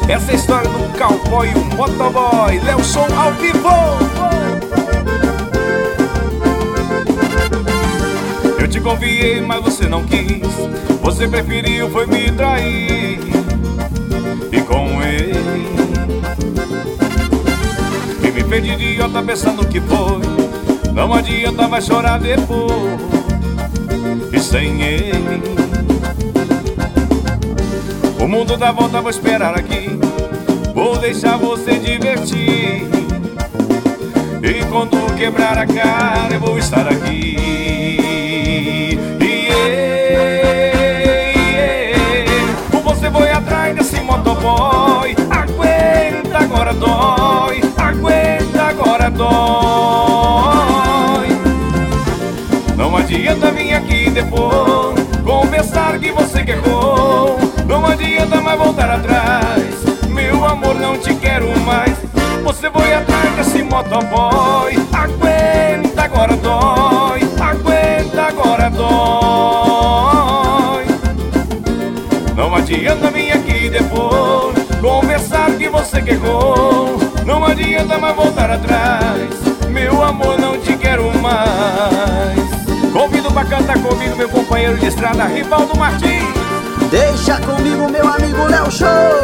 Essa é a história do cowboy e o motoboy, Léo Som ao vivo. Eu te confiei, mas você não quis. Você preferiu, foi me trair. E com ele e me fez de idiota pensando que foi. Não adianta mais chorar depois. E sem ele o mundo dá volta, vou esperar aqui. Vou deixar você divertir. E quando quebrar a cara eu vou estar aqui. Você foi atrás desse motoboy. Aguenta, agora dói. Aguenta, agora dói. Não adianta vir aqui depois confessar que você que errou. Não adianta mais voltar atrás. Meu amor, não te quero mais. Você foi atrás desse motoboy. Aguenta, agora dói. Aguenta, agora dói. Não adianta vir aqui depois confessar que você que errou. Não adianta mais voltar atrás. Meu amor, não te quero mais. Convido pra cantar comigo meu companheiro de estrada, Rivaldo Martins. Deixa comigo meu amigo Léo Show.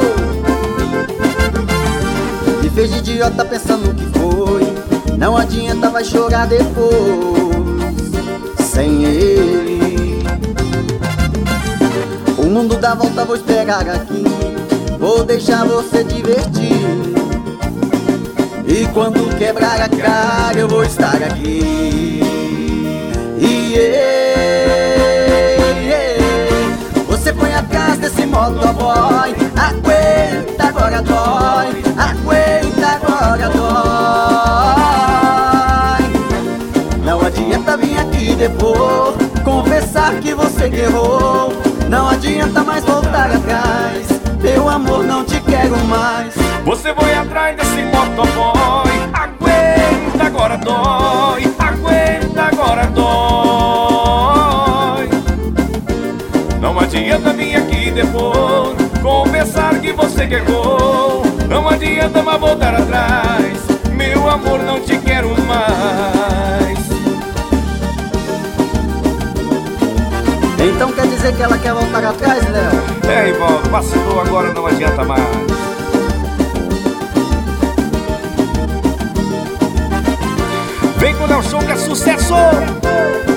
Me fez de idiota pensando que foi. Não adianta, vai chorar depois. Sem ele o mundo dá volta, vou esperar aqui. Vou deixar você divertir. E quando quebrar a cara eu vou estar aqui. Você foi atrás desse motoboy. Aguenta, agora dói. Aguenta, agora dói. Não adianta vir aqui depois confessar que você que errou. Não adianta mais voltar atrás. Meu amor, não te quero mais. Você foi atrás desse motoboy. Aguenta, agora dói. Aguenta, agora dói. Não adianta vir aqui depois confessar que você que errou. Não adianta mais voltar atrás. Meu amor, não te quero mais. Então quer dizer que ela quer voltar atrás, Léo? É, Rivaldo, vacilou, agora não adianta mais. Vem com o Léo Som que é sucesso!